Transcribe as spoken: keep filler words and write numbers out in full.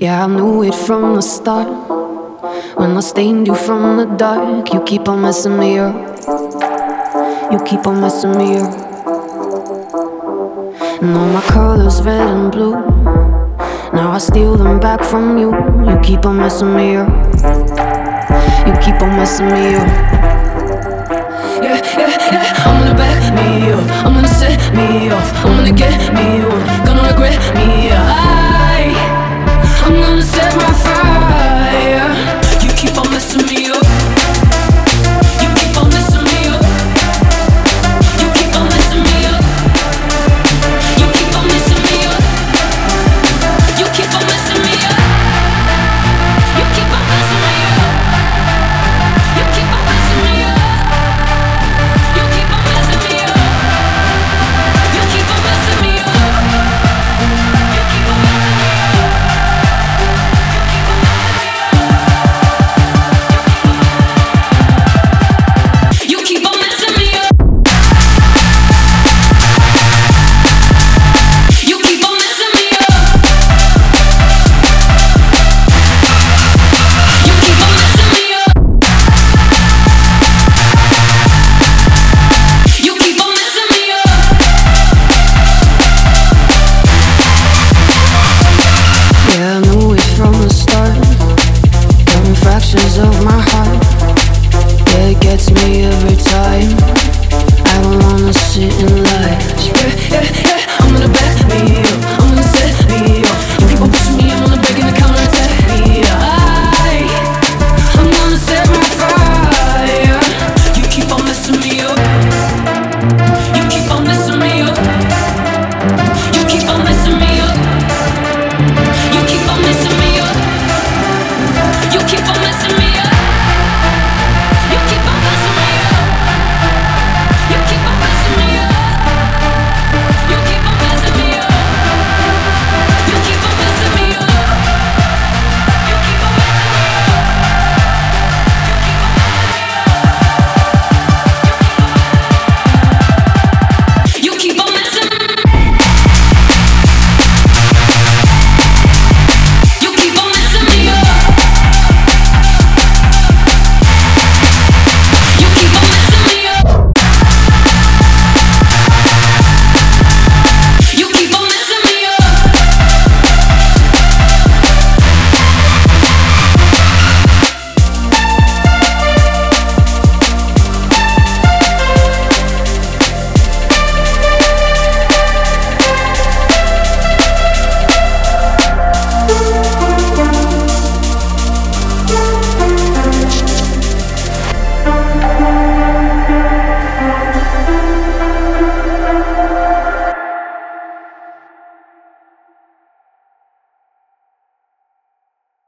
Yeah, I knew it from the start. When I stained you from the dark, you keep on messing me up. You keep on messing me up. And all my colors red and blue. Now I steal them back from you. You keep on messing me up. You keep on messing me up. Yeah, yeah, yeah. I'm gonna back me up. I'm gonna set me off. I'm gonna get me one. Gonna regret me. Yeah. I